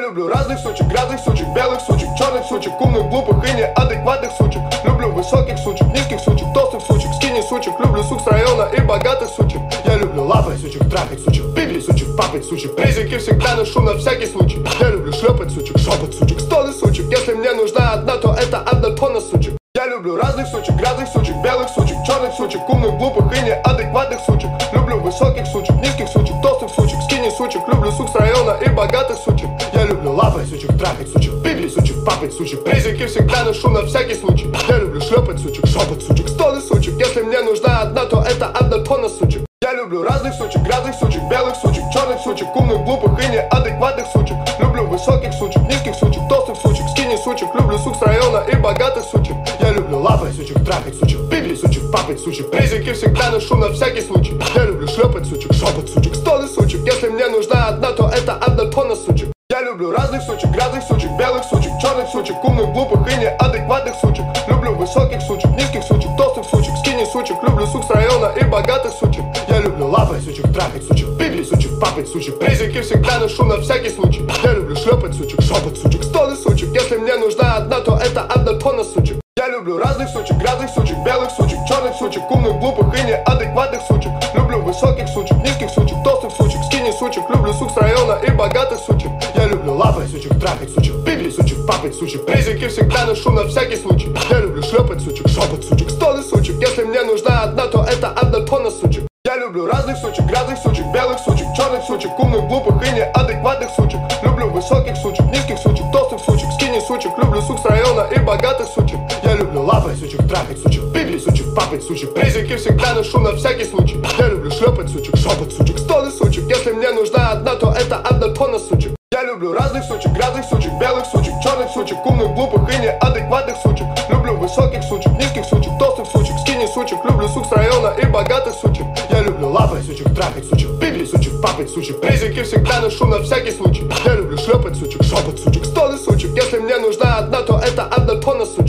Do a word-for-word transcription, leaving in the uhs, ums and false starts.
люблю разных сучек, грязных сучек, белых сучек, черных сучек, умных, глупых и неадекватных сучек. Люблю высоких сучек, низких сучек, толстых сучек, скини сучек. Люблю сук с района и богатых сучек. Я люблю лапать сучек, трахать сучек, пиглить сучек, папать сучек. Презики всегда ношу на всякий случай. Я люблю шлепать сучек, шепот сучек, стоны сучек. Если мне нужна одна, то это одна тонна сучек. Я люблю разных сучек, грязных сучек, белых сучек, черных сучек, умных, глупых и неадекватных сучек. Люблю высоких сучек, низких сучек, толстых сучек, скини сучек. Люблю сук с района и богатых сучек. Я люблю лапать сучек, трахать сучек, пиглить сучек, папать сучек. Презики всегда ношу на всякий случай. Я люблю шлепать сучек, шепот сучек, стоны сучек. Если мне нужна одна, то это одна тонна сучек. Я люблю разных сучек, грязных сучек, белых сучек, черных сучек, умных, глупых и неадекватных сучек. Люблю высоких сучек, низких сучек, толстых сучек, скини сучек. Люблю сук с района и богатых сучек. Я люблю лапать сучек, трахать сучек, пиглить сучек, папать сучек. Презики всегда ношу на всякий случай. Я люблю шлепать сучек, шепот сучек, стоны сучек. Если мне нужна одна, то это одна тонна сучек. Я люблю разных сучек, грязных сучек, белых сучек, черных сучек, умных, глупых и неадекватных сучек. Люблю высоких сучек, низких сучек, толстых сучек, скини сучек. Люблю сук с района и богатых сучек. Я люблю лапать сучек, трахать сучек, пиглить сучек, папать сучек. Презики всегда ношу на всякий случай. Я люблю шлепать сучек, шепот сучек, стоны сучек. Если мне нужна одна, то это одна тонна сучек. Я люблю разных сучек, грязных сучек, белых сучек, черных сучек, умных, глупых и неадекватных сучек. Люблю высоких сучек, низких сучек, толстых сучек, скини сучек. Люблю сук с района и богатых сучек. Я люблю лапать сучек, трахать сучек, пиглить сучек, папать сучек. Презики всегда ношу на всякий случай. Я люблю шлепать сучек, шепот сучек, стоны сучек. Если мне нужна одна, то это одна тонна сучек. Я люблю разных сучек, грязных сучек, белых сучек, черных сучек, умных, глупых и неадекватных сучек. Люблю высоких сучек, низких сучек, толстых сучек, скини сучек. Люблю сук с района и богатых сучек. Я люблю лапать сучек, трахать сучек, пиглить сучек, папать сучек. Презики всегда ношу на всякий случай. Я люблю шлепать сучек, шепот сучек, стоны сучек. Если мне нужна одна, то это одна тонна сучек. Я люблю разных сучек, грязных сучек, белых сучек, черных сучек, умных, глупых и неадекватных сучек. Люблю высоких сучек, низких сучек, толстых сучек, скини сучек. Люблю сук с района и богатых сучек. Я люблю лапать сучек, трахать сучек, пиглить сучек, папать сучек. Презики всегда ношу на всякий случай. Я люблю шлепать сучек, шепот сучек, стоны сучек. Если мне нужна одна, то это одна тонна сучек.